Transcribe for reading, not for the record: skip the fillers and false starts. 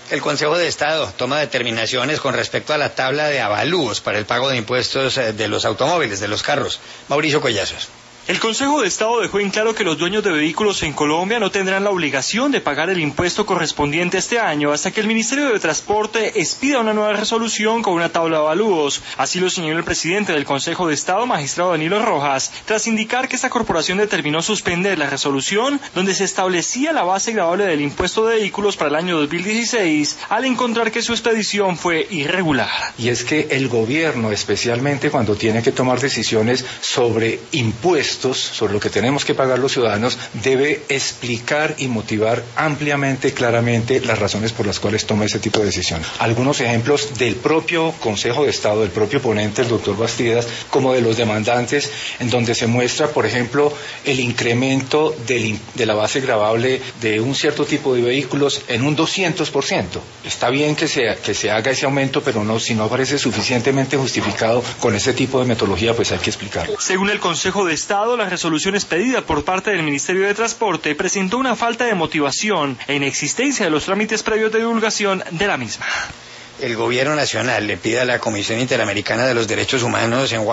El Consejo de Estado toma determinaciones con respecto a la tabla de avalúos para el pago de impuestos de los automóviles, de los carros. Mauricio Collazos. El Consejo de Estado dejó en claro que los dueños de vehículos en Colombia no tendrán la obligación de pagar el impuesto correspondiente este año hasta que el Ministerio de Transporte expida una nueva resolución con una tabla de avalúos. Así lo señaló el presidente del Consejo de Estado, magistrado Danilo Rojas, tras indicar que esta corporación determinó suspender la resolución donde se establecía la base gravable del impuesto de vehículos para el año 2016 al encontrar que su expedición fue irregular. Y es que el gobierno, especialmente cuando tiene que tomar decisiones sobre impuestos, sobre lo que tenemos que pagar los ciudadanos, debe explicar y motivar ampliamente, claramente, las razones por las cuales toma ese tipo de decisiones. Algunos ejemplos del propio Consejo de Estado, del propio ponente, el doctor Bastidas, como de los demandantes, en donde se muestra, por ejemplo, el incremento de la base gravable de un cierto tipo de vehículos en un 200%. Está bien que se haga ese aumento, pero no, si no parece suficientemente justificado con ese tipo de metodología, pues hay que explicarlo. Según el Consejo de Estado, la resolución expedida por parte del Ministerio de Transporte presentó una falta de motivación e inexistencia de los trámites previos de divulgación de la misma. El Gobierno Nacional le pide a la Comisión Interamericana de los Derechos Humanos en